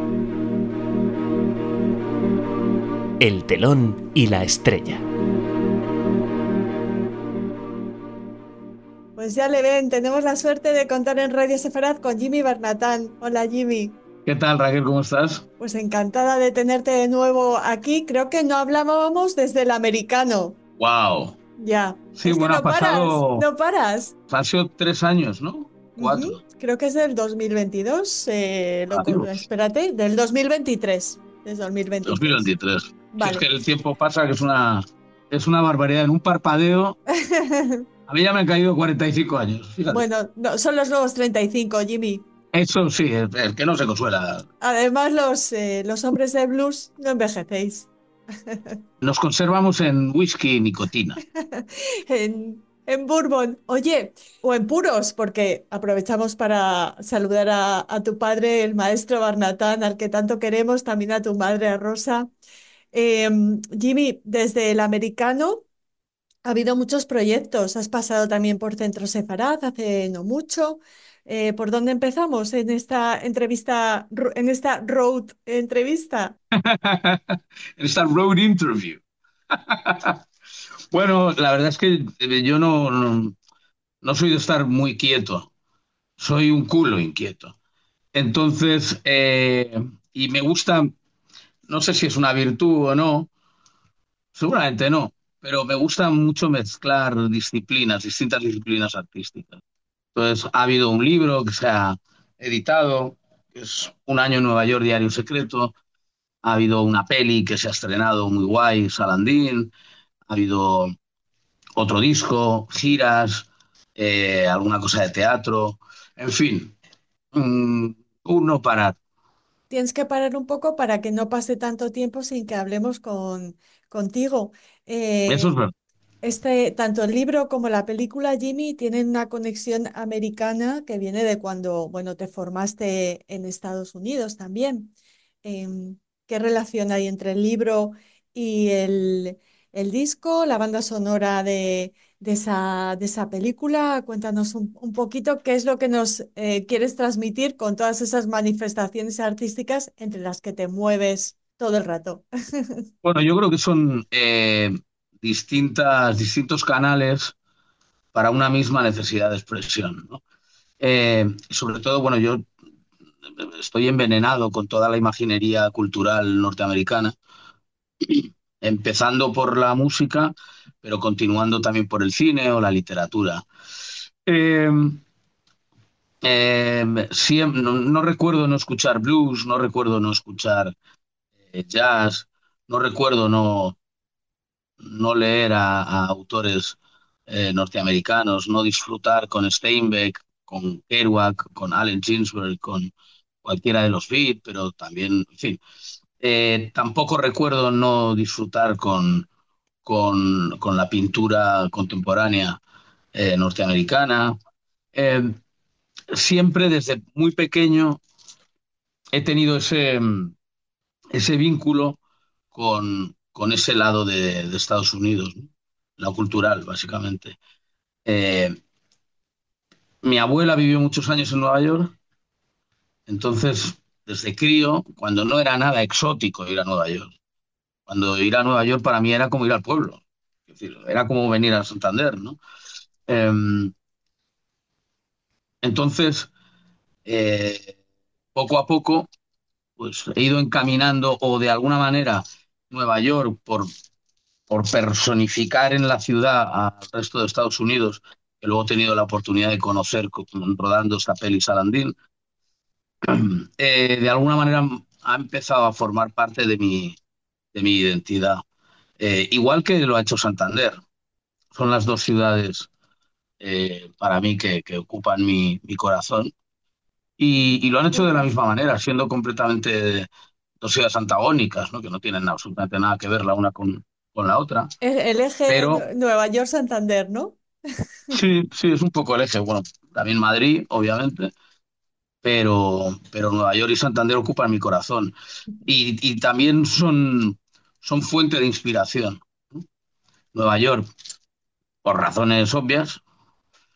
El telón y la estrella. Pues ya le ven, tenemos la suerte de contar en Radio Sefarad con Jimmy Bernatán. Hola Jimmy, ¿Qué tal, Raquel? ¿Cómo estás? pues encantada de tenerte de nuevo aquí. Creo que no hablábamos desde el americano. Wow. Ya, Sí, es que bueno, no paras, no paras. han sido 3 años, ¿no? Ujú. 4. Creo que es del 2022. Adiós. Espérate, del 2023. Desde 2023. 2023. Si es que Vale. el tiempo pasa, que es una barbaridad. En un parpadeo, a mí ya me han caído 45 años, fíjate. Bueno, no, son los nuevos 35, Jimmy. Eso sí, el que no se consuela. Además, los hombres de blues no envejecéis. Nos conservamos en whisky y nicotina. En Bourbon. Oye, o en puros, porque aprovechamos para saludar a tu padre, el maestro Barnatán, al que tanto queremos, también a tu madre, a Rosa. Eh, Jimmy, desde el americano ha habido muchos proyectos. Has pasado también por Centro Sefarad hace no mucho. ¿Por dónde empezamos en esta entrevista, en esta road entrevista? En esta road interview. Bueno, la verdad es que yo no soy de estar muy quieto. Soy un culo inquieto. Entonces, y me gusta, no sé si es una virtud o no, seguramente no, pero me gusta mucho mezclar disciplinas, distintas disciplinas artísticas. Entonces, ha habido un libro que se ha editado, que es Un año en Nueva York, Diario Secreto. Ha habido una peli que se ha estrenado muy guay, Salandín. Ha habido otro disco, giras, alguna cosa de teatro. En fin, mm, uno para... Tienes que parar un poco para que no pase tanto tiempo sin que hablemos contigo. Eso es Eh, verdad. Tanto el libro como la película, Jimmy, tienen una conexión americana que viene de cuando, bueno, te formaste en Estados Unidos también. ¿Qué relación hay entre el libro y el disco, la banda sonora de esa película? Cuéntanos un poquito qué es lo que nos quieres transmitir con todas esas manifestaciones artísticas entre las que te mueves todo el rato. Bueno, yo creo que son distintos canales para una misma necesidad de expresión, ¿no? Sobre todo, bueno, yo estoy envenenado con toda la imaginería cultural norteamericana, empezando por la música, pero continuando también por el cine o la literatura. Eh, no recuerdo no escuchar blues, no recuerdo no escuchar jazz, no recuerdo no leer a autores norteamericanos, no disfrutar con Steinbeck, con Kerouac, con Allen Ginsberg, con cualquiera de los Beat, pero también, en fin. Tampoco recuerdo no disfrutar con la pintura contemporánea norteamericana. Eh, Siempre desde muy pequeño he tenido ese vínculo con ese lado de Estados Unidos, ¿no? La cultural, básicamente. Eh, Mi abuela vivió muchos años en Nueva York, entonces, desde crío, cuando no era nada exótico ir a Nueva York, cuando ir a Nueva York para mí era como ir al pueblo, es decir, era como venir a Santander, ¿no? Eh, entonces, eh, poco a poco, pues he ido encaminando o de alguna manera Nueva York por personificar en la ciudad al resto de Estados Unidos, que luego he tenido la oportunidad de conocer rodando esta peli Salandín, de alguna manera ha empezado a formar parte de mi identidad. Igual que lo ha hecho Santander. Son las dos ciudades para mí que ocupan mi corazón. Y lo han hecho de la misma manera, siendo completamente dos ciudades antagónicas, ¿no? Que no tienen absolutamente nada que ver la una con la otra. El eje Pero Nueva York-Santander, ¿no? sí, sí, es un poco el eje. Bueno, también Madrid, obviamente, pero Nueva York y Santander ocupan mi corazón. Y también son fuente de inspiración, ¿no? Nueva York, por razones obvias,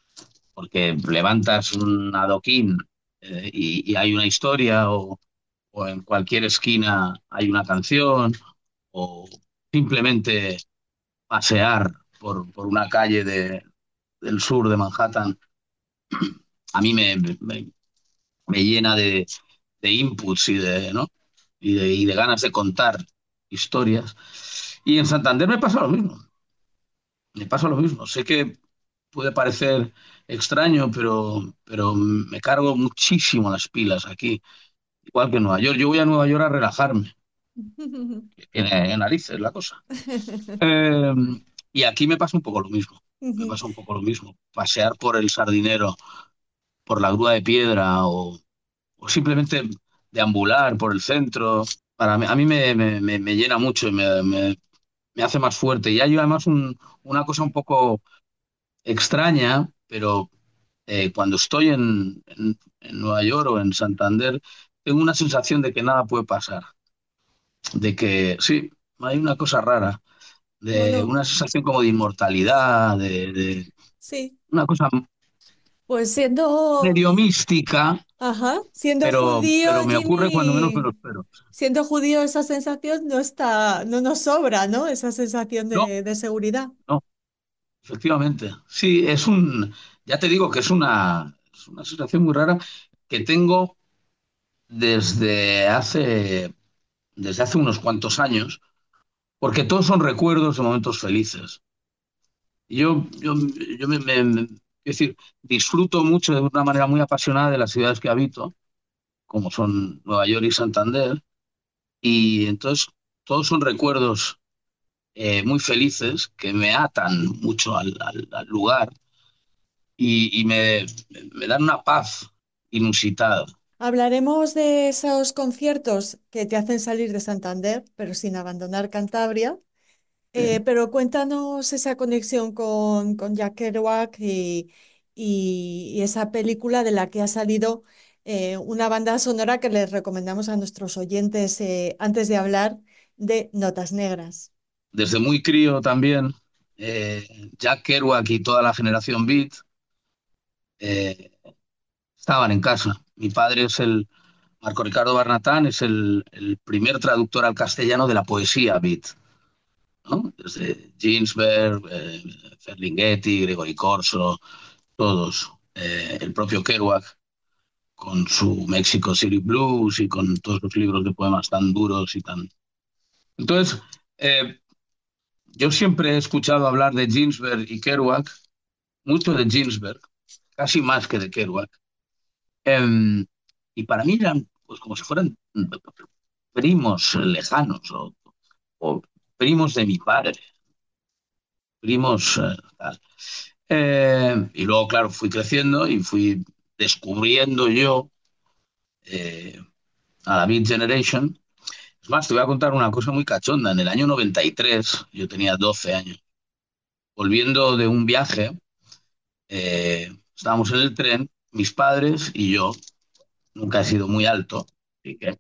porque levantas un adoquín y hay una historia, o en cualquier esquina hay una canción, o simplemente pasear por una calle del sur de Manhattan, a mí me llena de inputs ¿no? y de ganas de contar historias. Y en Santander me pasa lo mismo. Me pasa lo mismo. Sé que puede parecer extraño, pero me cargo muchísimo las pilas aquí, igual que en Nueva York. Yo voy a Nueva York a relajarme, en narices la cosa. Eh, y aquí me pasa un poco lo mismo. Me pasa un poco lo mismo. Pasear por el Sardinero, por la Grúa de Piedra o simplemente deambular por el centro. A mí me llena mucho y me hace más fuerte. Y hay además una cosa un poco extraña, pero cuando estoy en Nueva York o en Santander, tengo una sensación de que nada puede pasar. De que sí, hay una cosa rara, de Bueno, una sensación como de inmortalidad, de sí, una cosa pues siendo, medio mística, ajá, siendo judío, pero me ocurre cuando menos me lo Jimmy, espero. siendo judío esa sensación no está, no nos sobra, ¿no? Esa sensación No, de seguridad. no, efectivamente. Sí, ya te digo que es una sensación muy rara que tengo desde desde hace unos cuantos años, porque todos son recuerdos de momentos felices. Y quiero decir, disfruto mucho de una manera muy apasionada de las ciudades que habito, como son Nueva York y Santander, y entonces todos son recuerdos muy felices que me atan mucho al lugar y me dan una paz inusitada. Hablaremos de esos conciertos que te hacen salir de Santander, pero sin abandonar Cantabria. Sí. Pero cuéntanos esa conexión con Jack Kerouac y esa película de la que ha salido una banda sonora que les recomendamos a nuestros oyentes antes de hablar de Notas Negras. Desde muy crío también, Jack Kerouac y toda la generación Beat eh, estaban en casa. Mi padre Marco Ricardo Barnatán es el primer traductor al castellano de la poesía Beat, ¿no? Desde Ginsberg, Ferlinghetti, Gregory Corso, todos. El propio Kerouac con su México City Blues y con todos los libros de poemas tan duros y tan... Entonces, eh, yo siempre he escuchado hablar de Ginsberg y Kerouac, mucho de Ginsberg, casi más que de Kerouac. Eh, y para mí eran pues como si fueran primos lejanos o primos de mi padre, primos tal. Y luego, claro, fui creciendo y fui descubriendo yo eh, a la Beat Generation. Es más, te voy a contar una cosa muy cachonda. En el año 93, yo tenía 12 años, volviendo de un viaje, estábamos en el tren, mis padres y yo, nunca he sido muy alto, así que...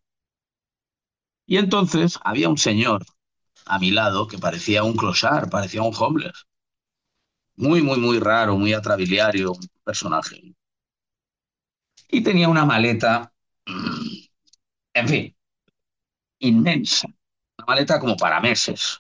Y entonces había un señor a mi lado que parecía un clochard, parecía un homeless, muy, muy, muy raro, muy atrabiliario, un personaje. Y tenía una maleta, en fin, inmensa, una maleta como para meses.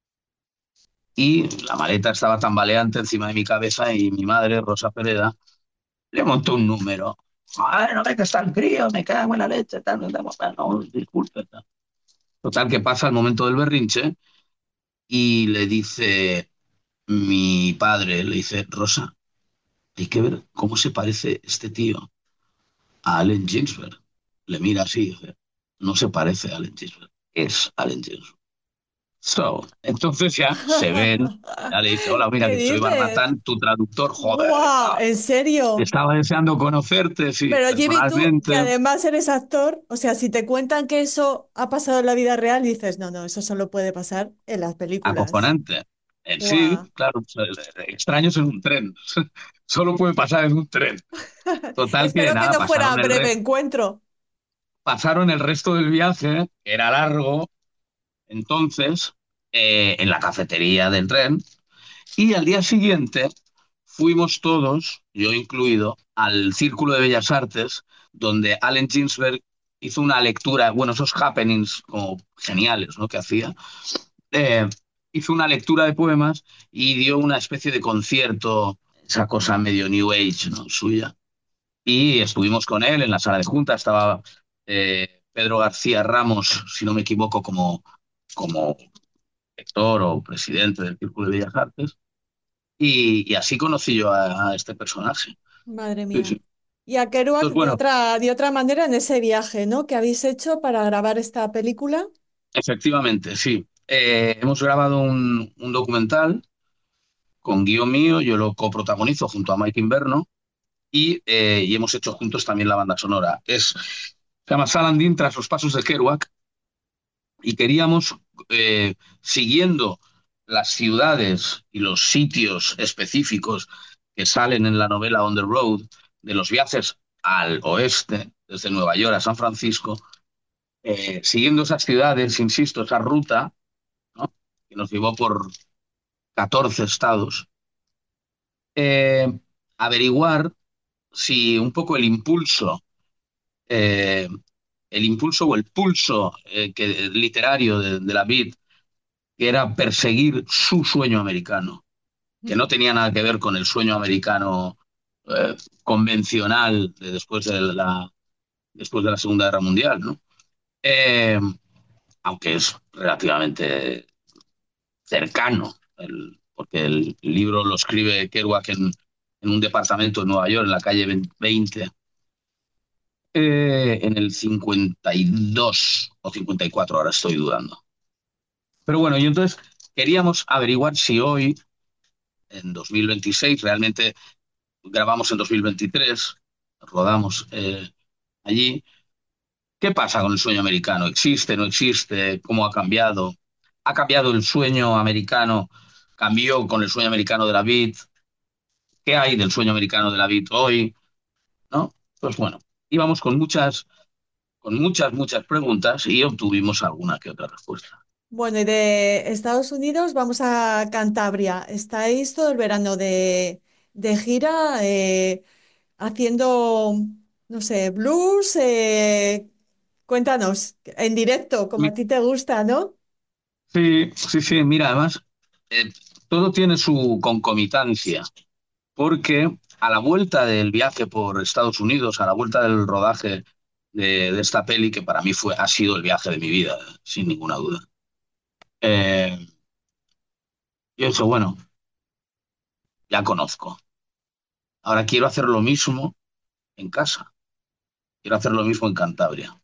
Y la maleta estaba tambaleante encima de mi cabeza y mi madre, Rosa Pereda, le montó un número. Ay, no ve que está el crío, me cago en la leche, tal, tal, tal. No, disculpe. Tal. Total, que pasa el momento del berrinche y le dice mi padre, le dice, Rosa, hay que ver cómo se parece este tío a Allen Ginsberg. Le mira así y dice, no se parece a Allen Ginsberg, es Allen Ginsberg. Entonces ya se ven, ya le dice, hola, mira ¿Qué que soy dices? Barnatán, tu traductor, joder, ¡Guau! ¿En serio? estaba deseando conocerte, sí, Pero Jimmy, tú, que personalmente, además eres actor, o sea, si te cuentan que eso ha pasado en la vida real, dices, no, no, eso solo puede pasar en las películas. acojonante. Sí, ¡Guau! claro, extraños en un tren, solo puede pasar en un tren. Total que Espero que nada, no fuera breve encuentro. pasaron el resto del viaje, que era largo, entonces, en la cafetería del tren, y al día siguiente fuimos todos, yo incluido, al Círculo de Bellas Artes, donde Allen Ginsberg hizo una lectura, bueno, esos happenings como geniales, ¿no? Que hacía. eh, Hizo una lectura de poemas y dio una especie de concierto, esa cosa medio New Age, ¿no? Suya. Y estuvimos con él en la sala de junta, estaba Pedro García Ramos, si no me equivoco, como rector o presidente del Círculo de Bellas Artes, y así conocí yo a este personaje. Madre Sí, mía. sí. Y a Kerouac Entonces, bueno, de otra manera en ese viaje, ¿no? Que habéis hecho para grabar esta película. efectivamente, sí. Hemos grabado un documental con guión mío, yo lo coprotagonizo junto a Mike Inverno y hemos hecho juntos también la banda sonora. Se llama Salandín tras los pasos de Kerouac y queríamos, siguiendo las ciudades y los sitios específicos que salen en la novela On the Road, de los viajes al oeste, desde Nueva York a San Francisco, siguiendo esas ciudades, insisto, esa ruta, ¿no? Que nos llevó por 14 estados, eh, averiguar si un poco eh, el impulso o el pulso literario de la Beat, que era perseguir su sueño americano, que no tenía nada que ver con el sueño americano eh, convencional después de la Segunda Guerra Mundial, ¿no? Eh, Aunque es relativamente cercano, porque el libro lo escribe Kerouac en un departamento de Nueva York, en la calle 20, en el 52 o 54, ahora estoy dudando. Pero bueno, y entonces queríamos averiguar si hoy, en 2026, realmente grabamos en 2023, rodamos allí. ¿Qué pasa con el sueño americano? ¿Existe, no existe? ¿Cómo ha cambiado? ¿Ha cambiado el sueño americano? ¿Cambió con el sueño americano de la beat? ¿Qué hay del sueño americano de la beat hoy? ¿No? Pues bueno, íbamos con muchas preguntas y obtuvimos alguna que otra respuesta. Bueno, y de Estados Unidos vamos a Cantabria. ¿Estáis todo el verano de gira haciendo, no sé, blues? Cuéntanos, en directo, como a Mi- ti te gusta, ¿no? Sí, sí, sí, mira, además, todo tiene su concomitancia, porque a la vuelta del viaje por Estados Unidos, a la vuelta del rodaje de esta peli, que para mí ha sido el viaje de mi vida, sin ninguna duda, eh, yo dije, bueno, ya conozco. Ahora quiero hacer lo mismo en casa, quiero hacer lo mismo en Cantabria.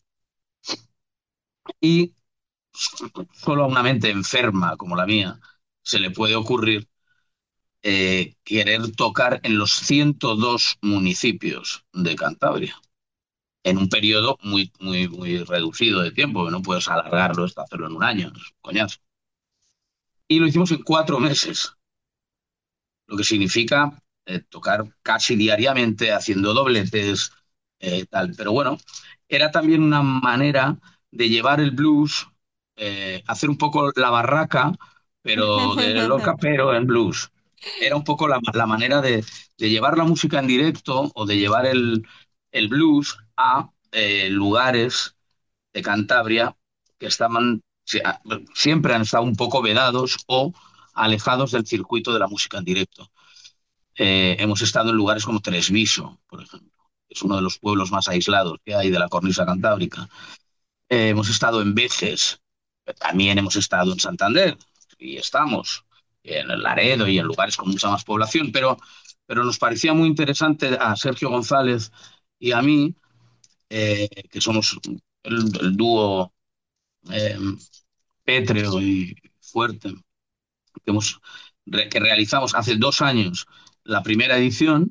Y solo a una mente enferma como la mía se le puede ocurrir querer tocar en los 102 municipios de Cantabria, en un periodo muy, muy, muy reducido de tiempo, que no puedes alargarlo hasta hacerlo en un año, es un coñazo. Y lo hicimos en 4 meses, lo que significa tocar casi diariamente, haciendo dobletes, tal. Pero bueno, era también una manera de llevar el blues, hacer un poco la barraca, pero de Lorca, pero en blues. Era un poco la manera de llevar la música en directo o de llevar el blues a lugares de Cantabria que siempre han estado un poco vedados o alejados del circuito de la música en directo. Hemos estado en lugares como Tresviso, por ejemplo, que es uno de los pueblos más aislados que hay de la cornisa cantábrica. Hemos estado en Vejes, también hemos estado en Santander, y estamos en el Laredo y en lugares con mucha más población, pero nos parecía muy interesante a Sergio González y a mí, que somos el dúo eh, pétreo y fuerte, que realizamos hace 2 años la primera edición.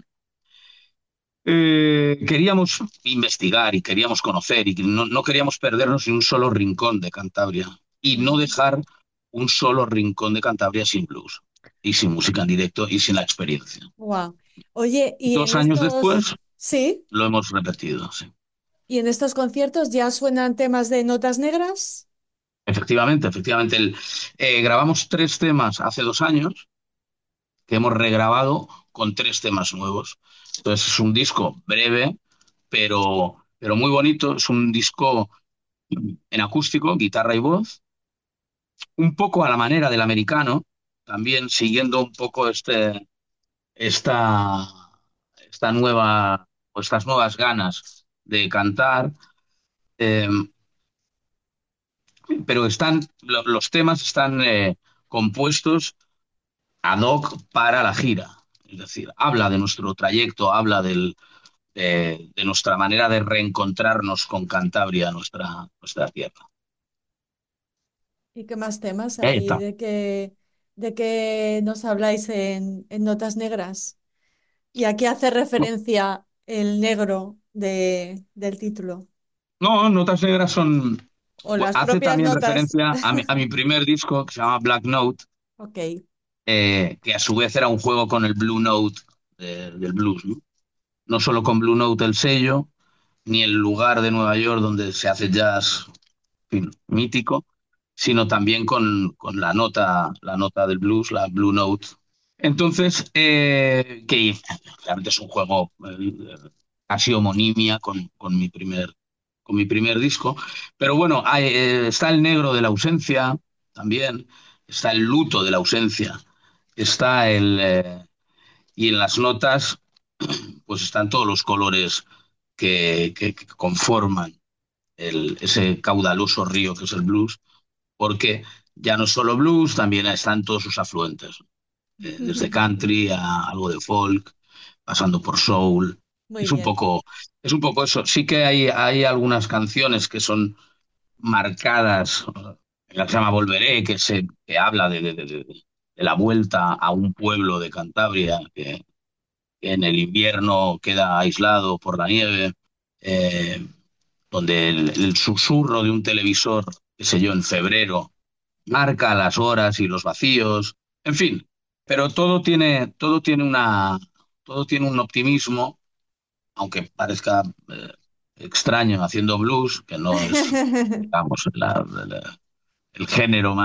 Queríamos investigar y queríamos conocer y no queríamos perdernos en un solo rincón de Cantabria y no dejar un solo rincón de Cantabria sin blues y sin música en directo y sin la experiencia. Wow. Oye, 2 años después sí, lo hemos repetido, sí. y en estos conciertos ya suenan temas de notas negras? Efectivamente, efectivamente. Grabamos 3 temas hace 2 años que hemos regrabado con 3 temas nuevos. Entonces es un disco breve, pero pero muy bonito. Es un disco en acústico, guitarra y voz, un poco a la manera del americano, también siguiendo un poco esta, esta nueva o estas nuevas ganas de cantar, eh, pero los temas están compuestos ad hoc para la gira. Es decir, habla de nuestro trayecto, habla de nuestra manera de reencontrarnos con Cantabria, nuestra tierra. ¿Y qué más temas Ahí hay? está. ¿De qué nos habláis en Notas Negras? ¿Y a qué hace referencia el negro del título? No, Notas Negras O las hace propias también notas. referencia a mi primer disco que se llama Black Note, Ok, que a su vez era un juego con el Blue Note del blues, ¿no? No solo con Blue Note el sello, ni el lugar de Nueva York donde se hace jazz, en fin, mítico, sino también con la nota del blues, la Blue Note. Entonces, que realmente es un juego casi homonimia con mi primer disco. Pero bueno, está el negro de la ausencia también, está el luto de la ausencia, está y en las notas, pues están todos los colores que conforman ese caudaloso río que es el blues, porque ya no es solo blues, también están todos sus afluentes, desde country a algo de folk, pasando por soul. muy Es un bien. poco, es un poco eso. Sí que hay algunas canciones que son marcadas, en la que se llama Volveré, que habla de la vuelta a un pueblo de Cantabria que en el invierno queda aislado por la nieve, eh, donde el susurro de un televisor, qué sé yo, en febrero, marca las horas y los vacíos, en fin, pero todo tiene un optimismo, aunque parezca extraño haciendo blues, que no es, digamos, el género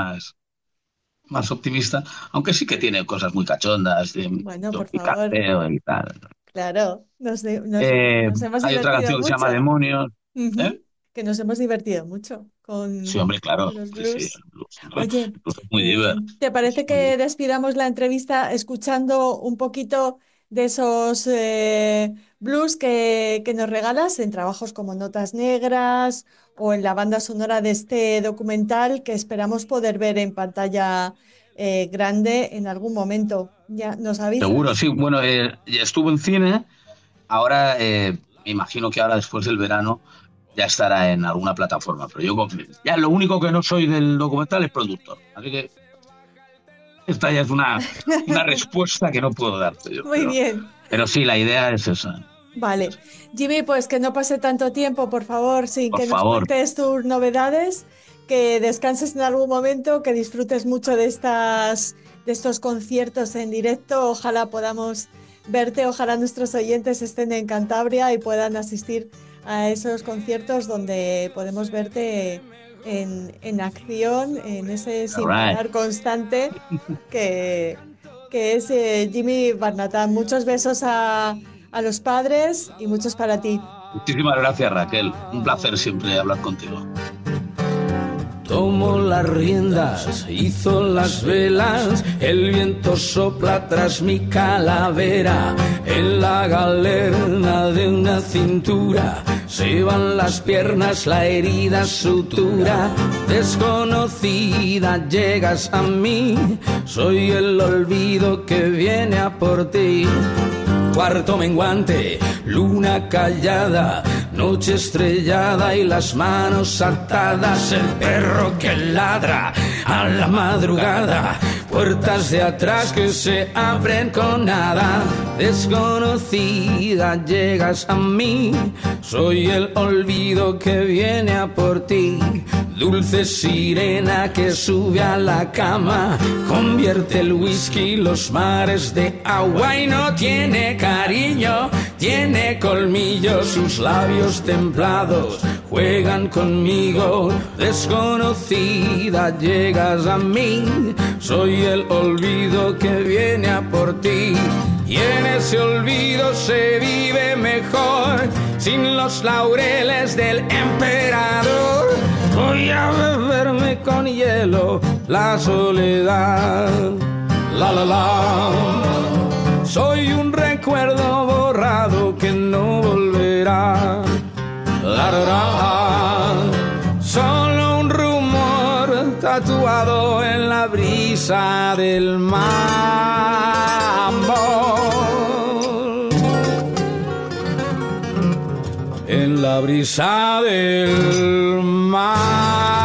más optimista, aunque sí que tiene cosas muy cachondas, de Bueno, por favor, picanteo y tal. claro, nos hemos Hay otra divertido canción que se llama mucho. Demonios. ¿Eh? Ujú. Que nos hemos divertido mucho Sí, hombre, claro. con los Sí, sí, blues. el blues, hombre. Oye, El blues es muy divertido. ¿te Es parece muy que despidamos la entrevista escuchando un poquito de esos blues que nos regalas en trabajos como Notas Negras o en la banda sonora de este documental que esperamos poder ver en pantalla grande en algún momento? Ya nos seguro, avisas. sí. Bueno, ya estuvo en cine. Ahora, me imagino que ahora después del verano ya estará en alguna plataforma. Pero ya lo único que no soy del documental es productor. Así que esta ya es una respuesta que no puedo darte yo. Muy Pero, bien. pero sí, la idea es esa. Vale. Jimmy, pues que no pase tanto tiempo, por favor, sin Por que nos favor, cuentes tus novedades, que descanses en algún momento, que disfrutes mucho de estos conciertos en directo. Ojalá podamos verte, ojalá nuestros oyentes estén en Cantabria y puedan asistir a esos conciertos donde podemos verte en acción, en ese all sin right. parar constante que, que es Jimmy Barnatán. Muchos besos a los padres y muchos para ti. Muchísimas gracias, Raquel. Un placer siempre hablar contigo. Tomo las riendas, hizo las velas, el viento sopla tras mi calavera, en la galerna de una cintura, se van las piernas, la herida sutura, desconocida llegas a mí, soy el olvido que viene a por ti. Cuarto menguante, luna callada, noche estrellada y las manos atadas, el perro que ladra a la madrugada, puertas de atrás que se abren con nada, desconocida llegas a mí, soy el olvido que viene a por ti. Dulce sirena que sube a la cama, convierte el whisky los mares de agua y no tiene cariño, tiene colmillos, sus labios templados juegan conmigo. Desconocida llegas a mí, soy el olvido que viene a por ti. y en ese olvido se vive mejor, sin los laureles del emperador. Voy a beberme con hielo la soledad. La la la. Soy un recuerdo borrado que no volverá. La la la. Solo un rumor tatuado en la brisa del mar. En la brisa del mar.